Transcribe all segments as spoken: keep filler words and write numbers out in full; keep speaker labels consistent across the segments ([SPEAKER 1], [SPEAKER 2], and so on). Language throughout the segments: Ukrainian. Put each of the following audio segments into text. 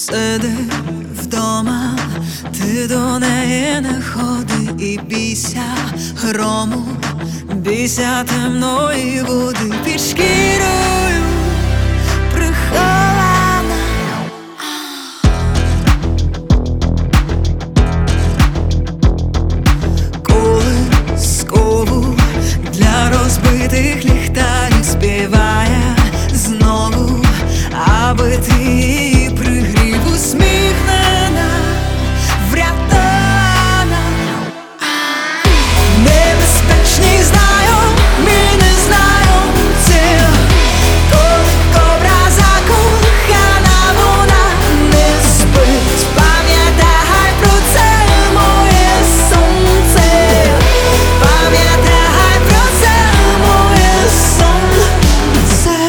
[SPEAKER 1] Сиди вдома, ти до неї не ходи і бійся грому, бійся темної води під шкірою прихована. Колискову для розбитих ліхтарів співає знову, аби ти її пригрів. Усміхнена, врятована. Небезпечні знайомі, незнайомці, коли кобра закохана, вона не спить. Пам'ятай про це, моє сонце, пам'ятай про це, моє сонце.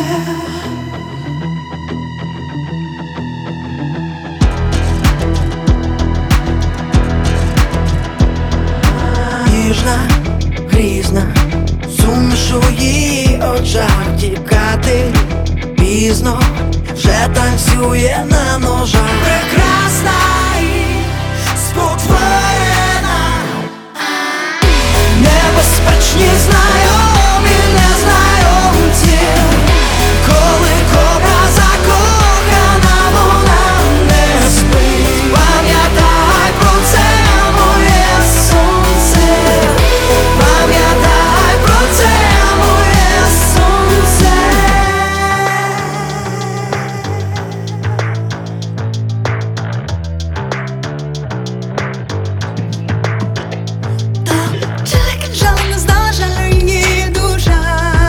[SPEAKER 1] Ніжна, грізна, суміш у її очах, тікати пізно, вже танцює на ножах. Прекрасна і спотворена, небезпечні знайомі, незнайомці, коли кобра закохана, вона не спить. Пам'ятай про це, моє сонце, пам'ятай про це, моє сонце. То чоловік жал не здажа її душа.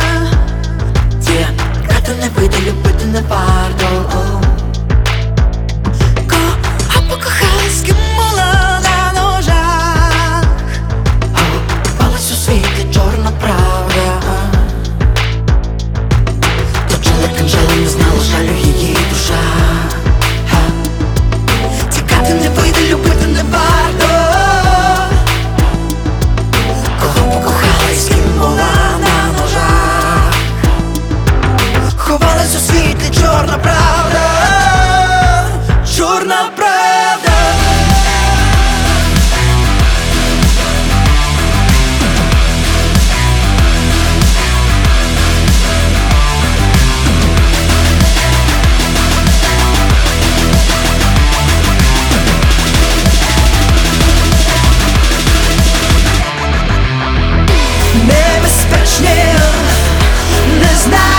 [SPEAKER 1] Тікати не вийде, любити не варто. Кого покохалась, ким була на ножах. Палась у світлі чорна правда. То чоловік жалу не знала, жалю її душа. Тікати не вийде, любити не варто. Кого покохалась, ким була на ножах. Ховалась у світлі чорна правда, чорна правда. Небезпечні, не знаю.